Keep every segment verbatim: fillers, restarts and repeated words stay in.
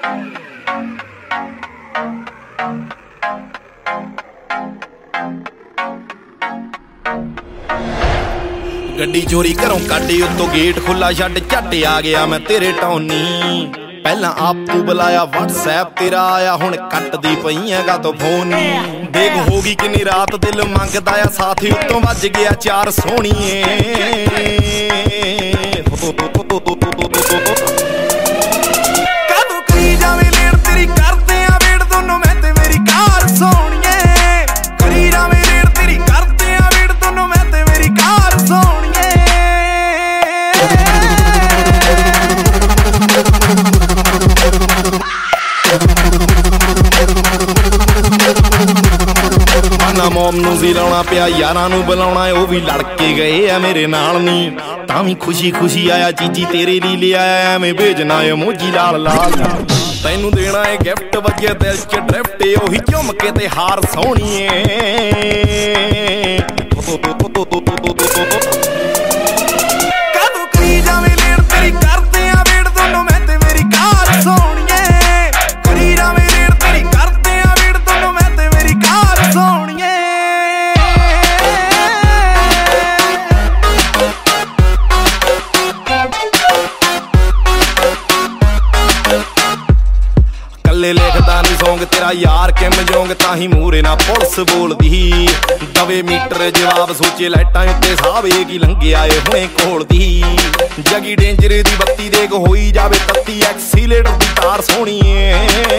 ਗੱਡੀ ਚੋਰੀ ਘਰੋਂ ਕੱਢੀ ਉੱਤੋਂ ਗੇਟ ਖੁੱਲਾ ਛੱਡ ਝੱਟ ਆ ਗਿਆ ਮੈਂ ਤੇਰੇ ਟੌਨੀ। ਪਹਿਲਾਂ ਆਪ ਤੂੰ ਬੁਲਾਇਆ WhatsApp ਤੇਰਾ ਆਇਆ ਹੁਣ ਕੱਟਦੀ ਪਈ ਹੈਗਾ ਤੋ ਫੋਨ ਨੀ। ਦੇਖ ਹੋ ਗਈ ਕਿੰਨੀ ਰਾਤ ਦਿਲ ਮੰਗਦਾ ਆ ਸਾਥੀ ਉੱਤੋਂ ਵੱਜ ਗਿਆ ਚਾਰ ਸੋਹਣੀਏ। ਕਦੋਂ ਕਰੀ ਜਾਵੇ ਲੇਟ ਤੇਰੀ ਕਰਦੇ ਆ ਵੇਟ ਦੋਨੋਂ ਮੈਂ ਤੇ ਮੇਰੀ ਕਾਰ ਸੋਹਣੀਏ। ਕਰੀ ਜਾਵੇ ਲੇਟ ਤੇਰੀ ਕਰਦੇ ਆ ਵੇਟ ਦੋਨੋਂ ਮੈਂ ਤੇ ਮੇਰੀ ਕਾਰ ਸੋਹਣੀਏ। ਨਾ ਮੋਮ ਨੂੰ ਵੀ ਲਾਉਣਾ ਪਿਆ ਯਾਰਾਂ ਨੂੰ ਬੁਲਾਉਣਾ ਉਹ ਵੀ ਲੜ ਕੇ ਗਏ ਆ ਮੇਰੇ ਨਾਲ ਨੀ। ਤਾਂ ਵੀ ਖੁਸ਼ੀ ਖੁਸ਼ੀ ਆਇਆ ਚੀਜੀ ਤੇਰੇ ਲਈ ਲਿਆਇਆ ਐਵੇਂ ਭੇਜਣਾ ਇਮੋਜੀ ਲਾਲ ਲਾਲ। ਤੈਨੂੰ ਦੇਣਾ ਏ ਗਿਫਟ ਵੱਜੇ ਦਿਲ ਚ ਡਰਿਫਟ ਉਹੀ ਝੁਮਕੇ ਤੇ ਹਾਰ ਸੋਹਣੀਏ। ਕਦੋਂ ਕਰੀ ਜਾਵੇ ਲੇਟ ਤੇਰੀ ਕਰਦੇ ਆ ਵੇਟ ਦੋਨੋਂ ਮੈਂ ਤੇ ਮੇਰੀ ਕਾਰ ਸੋਹਣੀਏ। ਕਰੀ ਜਾਵੇ ਲੇਟ ਤੇਰੀ ਕਰਦੇ ਆ ਵੇਟ ਦੋਨੋਂ ਮੈਂ ਤੇ ਮੇਰੀ ਕਾਰ ਸੋਹਣੀਏ। ਕੱਲੇ ਲਿਖਦਾ ਨੀ ਸੌਂਗ ਤੇਰਾ ਯਾਰ ਕਿਮ ਜੋਂਗ ਤਾਂ ਹੀ ਮੂਰੇ ਨਾ ਪੁਲਿਸ ਬੋਲਦੀ। ਦਵੇ ਮੀਟਰ ਜਵਾਬ ਸੋਚੇ ਲਾਈਟਾਂ ਉੱਤੇ ਸਾਵੇ ਕੀ ਲੰਘਿਆ ਏ ਹੁਣੇ ਕੋਲਦੀ। ਜਗੀ ਡੇਂਜਰ ਦੀ ਬੱਤੀ ਦੇਖ ਹੋਈ ਜਾਵੇ ਤੱਤੀ ਐਕਸੀਲੇਟਰ ਦੀ ਤਾਰ ਸੋਹਣੀਏ।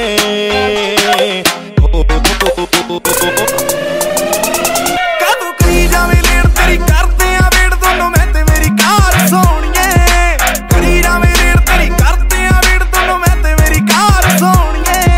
ਕਦੋਂ ਕਰੀ ਜਾਵੇ ਲੇਟ ਤੇਰੀ ਕਰਦੇ ਆ ਵੇਟ ਦੋਨੋਂ ਮੈਂ ਤੇ ਮੇਰੀ ਕਾਰ ਸੋਹਣੀਏ। ਕਰੀ ਜਾਵੇ ਲੇਟ ਤੇਰੀ ਕਰਦੇ ਆ ਵੇਟ ਦੋਨੋਂ ਮੈਂ ਤੇ ਮੇਰੀ ਕਾਰ ਸੋਹਣੀਏ।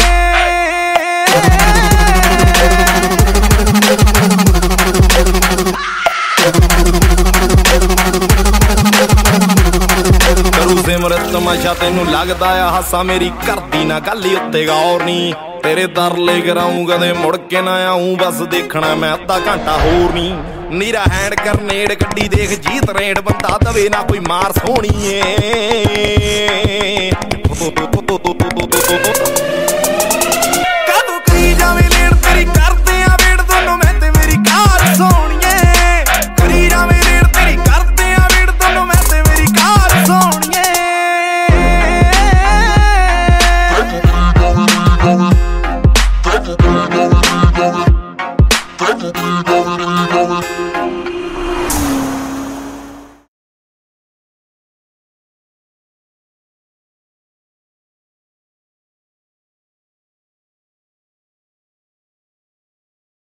ਕਰੂ ਸਿਮਰਤ ਤਮਾਸ਼ਾ ਤੈਨੂੰ ਲੱਗਦਾ ਆ ਹਾਸਾ ਮੇਰੀ ਕਰਦੀ ਨਾ ਗੱਲ ਹੀ ਉੱਤੇ ਗੌਰ ਨੀ। ਤੇਰੇ ਦਰ ਲੈ ਕਰਾਊਂ ਕਦੇ ਮੁੜ ਕੇ ਨਾ ਆਊਂ ਬਸ ਦੇਖਣਾ ਮੈਂ ਅੱਧਾ ਘੰਟਾ ਹੋਰ ਨੀ। ਨੀਰਾ ਹੈਂਡ ਕਰਨੇੜ ਗੱਡੀ ਦੇਖ ਜੀਤ ਰੇਡ ਬੰਦਾ ਦਵੇ ਨਾ ਕੋਈ ਮਾਰ ਸੋਹਣੀਏ।